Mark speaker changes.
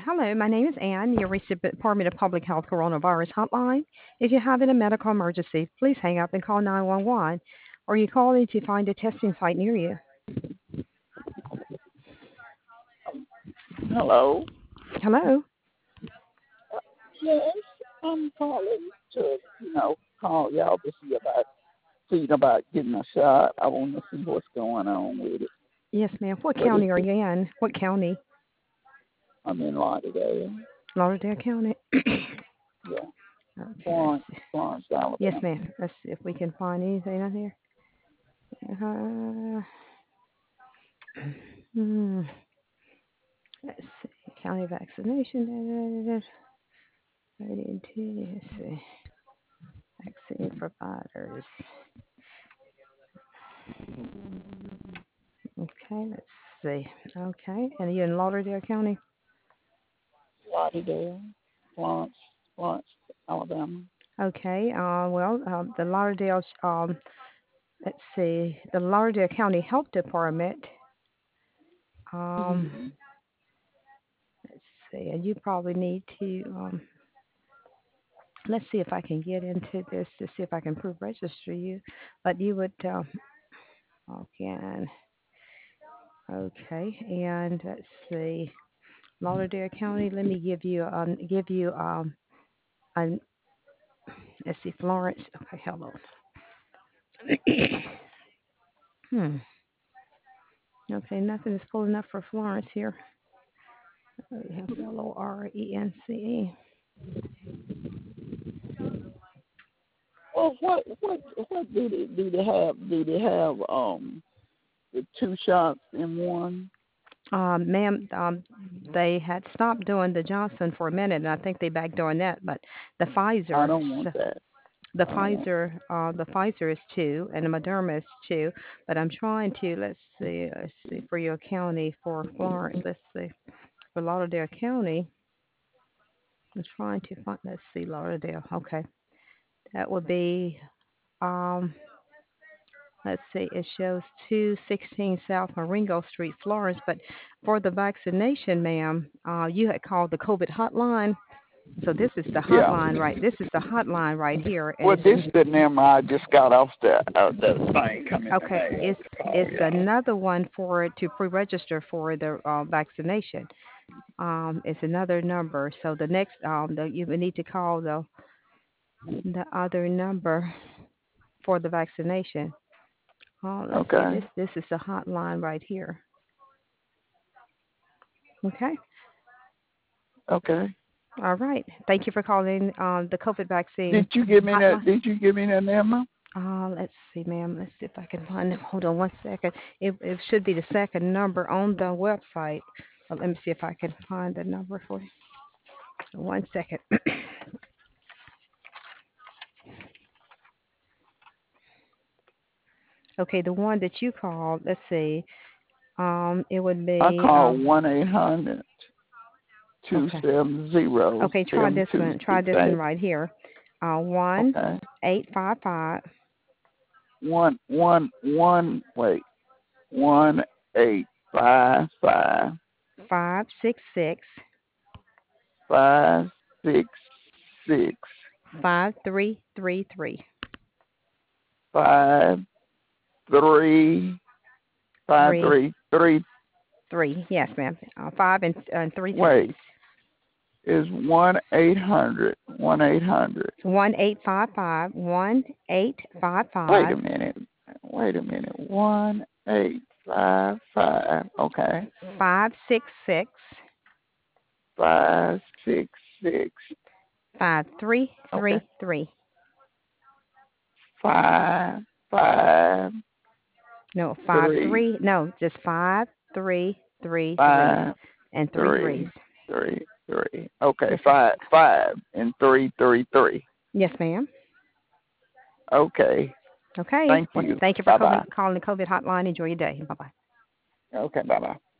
Speaker 1: Hello, my name is Ann. You reached the Department of Public Health Coronavirus Hotline. If you're having a medical emergency, please hang up and call 911, or you call in to find a testing site near you.
Speaker 2: Hello.
Speaker 1: Hello?
Speaker 2: Yes, I'm calling to, call y'all to see about getting a shot. I want to see what's going on with it.
Speaker 1: Yes, ma'am. What
Speaker 2: But
Speaker 1: county are you in? What county?
Speaker 2: I'm in Lauderdale.
Speaker 1: Lauderdale County.
Speaker 2: Yeah,
Speaker 1: Okay, let's
Speaker 2: Florence,
Speaker 1: see.
Speaker 2: Florence,
Speaker 1: Yes,
Speaker 2: Alabama.
Speaker 1: ma'am. Let's see if we can find anything on here. Hmm. Let's see. County vaccination. 32. Let's see. Vaccine providers. Okay, let's see. Okay, and you in Lauderdale County?
Speaker 2: Lauderdale, Florence, Alabama.
Speaker 1: Okay, the Lauderdale, let's see, the Lauderdale County Health Department, um,
Speaker 2: Mm-hmm.
Speaker 1: let's see, and you probably need to, let's see if I can get into this to see if I can prove register you, but you would, okay, and let's see, Lauderdale County, let me an, let's see, Florence, okay, hold on. Hmm. Okay, nothing is pulling up for Florence here. We have Lorence.
Speaker 2: Well, what do they have? Do they have the two shots in one?
Speaker 1: Ma'am, they had stopped doing the Johnson for a minute, and I think they back doing that. But the
Speaker 2: I
Speaker 1: Pfizer,
Speaker 2: don't want that.
Speaker 1: the
Speaker 2: I don't want.
Speaker 1: Pfizer is two, and the Moderna is two. But I'm trying to let's see for your county for Florence. Let's see for Lauderdale County. I'm trying to find. Let's see Lauderdale. Okay, that would be um let's see, it shows 216 South Marengo Street, Florence. But for the vaccination, ma'am, you had called the COVID hotline. So this is the
Speaker 2: Yeah.
Speaker 1: hotline, right? This is the hotline right here, and
Speaker 2: Well,
Speaker 1: it's
Speaker 2: this the number I just got off the thing coming to
Speaker 1: okay.
Speaker 2: mail to call
Speaker 1: It's
Speaker 2: y'all.
Speaker 1: another one for to pre-register for the vaccination. It's another number. So the next you would need to call the other number for the vaccination. Oh, let's see.
Speaker 2: Okay.
Speaker 1: This is the hotline right here. Okay.
Speaker 2: Okay.
Speaker 1: All right. Thank you for calling the COVID vaccine
Speaker 2: Did you give me that?
Speaker 1: hotline.
Speaker 2: Did you give me that number?
Speaker 1: Let's see, ma'am. Let's see if I can find it. Hold on one second. It should be the second number on the website. Let me see if I can find the number for you. One second. Okay, the one that you called. Let's see. It would
Speaker 2: I
Speaker 1: be
Speaker 2: called 1-800 two
Speaker 1: okay.
Speaker 2: seven zero
Speaker 1: Okay, try
Speaker 2: seven
Speaker 1: this
Speaker 2: two
Speaker 1: one. Try
Speaker 2: six
Speaker 1: this one
Speaker 2: eight.
Speaker 1: right here. One
Speaker 2: Okay.
Speaker 1: 855
Speaker 2: Wait. 1-855
Speaker 1: 566
Speaker 2: 566
Speaker 1: 5333.
Speaker 2: 53
Speaker 1: Three
Speaker 2: 533.
Speaker 1: three. Yes, ma'am. Five and three threes.
Speaker 2: Wait. Is 1-800 1-800.
Speaker 1: 1-855.
Speaker 2: Wait a minute. 1-855. Okay.
Speaker 1: 566
Speaker 2: 566. Okay.
Speaker 1: 5333.
Speaker 2: 553.
Speaker 1: No, 53. No, just 5333 and three threes.
Speaker 2: 5-3-3-3. Okay.
Speaker 1: Okay.
Speaker 2: 5-5-3-3-3.
Speaker 1: Yes, ma'am.
Speaker 2: Okay.
Speaker 1: Okay.
Speaker 2: Thank
Speaker 1: Well,
Speaker 2: you.
Speaker 1: thank you for
Speaker 2: Bye bye.
Speaker 1: calling the COVID hotline. Enjoy your day. Bye bye.
Speaker 2: Okay. Bye bye.